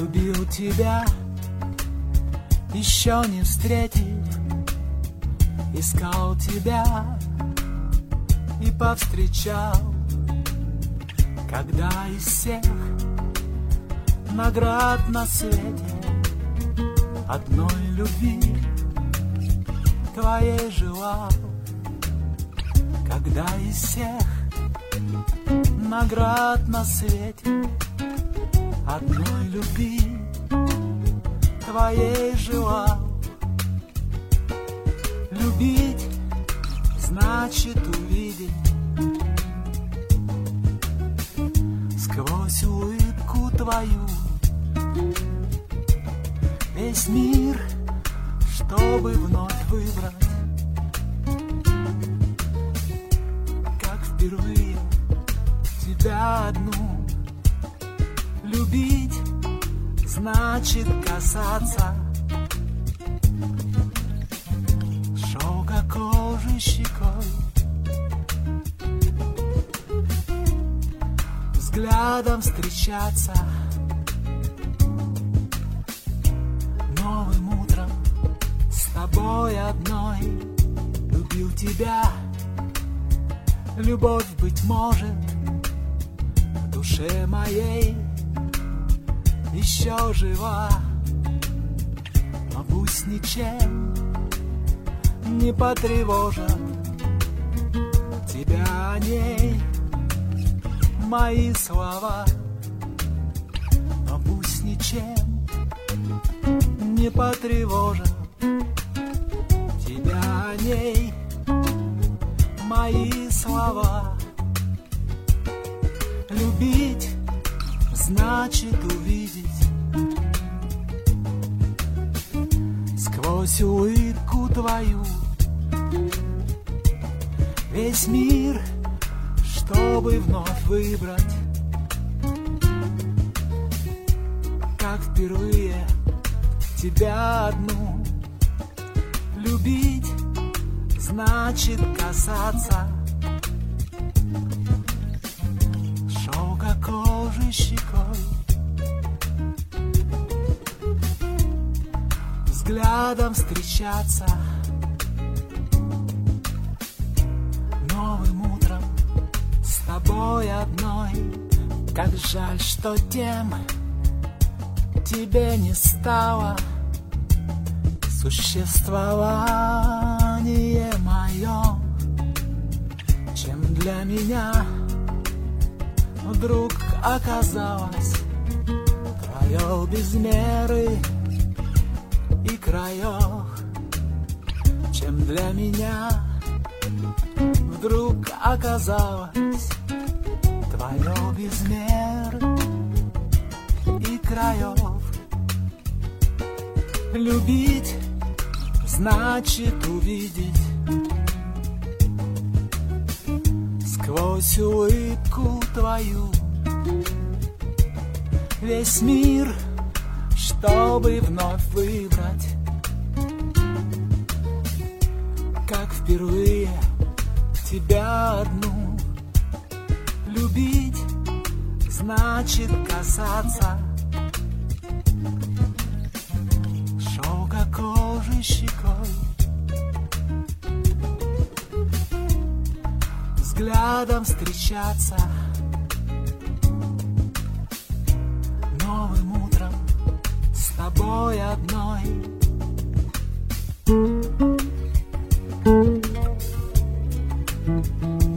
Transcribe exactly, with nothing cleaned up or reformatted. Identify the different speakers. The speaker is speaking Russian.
Speaker 1: Любил тебя, еще не встретив, искал тебя и повстречал, когда из всех наград на свете одной любви твоей желал, когда из всех наград на свете одной любви твоей желал. Любить значит увидеть сквозь улыбку твою весь мир, чтобы вновь выбрать, как впервые тебя одну. Любить значит касаться шелка кожи щекой, взглядом встречаться, новым утром с тобой одной. Любил тебя, любовь, быть может, в душе моей еще жива, но пусть ничем не потревожат тебя о ней мои слова, но пусть ничем не потревожат тебя о ней мои слова. Любить значит увидеть сквозь улыбку твою весь мир, чтобы вновь выбрать, как впервые тебя одну. Любить значит касаться шелка кожи щекой, взглядом встречаться, новым утром с тобой одной. Как жаль, что тем тебе не стало существование мое, чем для меня вдруг оказалось твое без меры и краев, чем для меня вдруг оказалось твое без меры и краев. Любить значит увидеть сквозь улыбку твою весь мир, чтобы вновь выбрать, как впервые тебя одну. Любить значит касаться шелка кожи щекой, взглядом встречаться, новым утром с тобой одной. Thank you.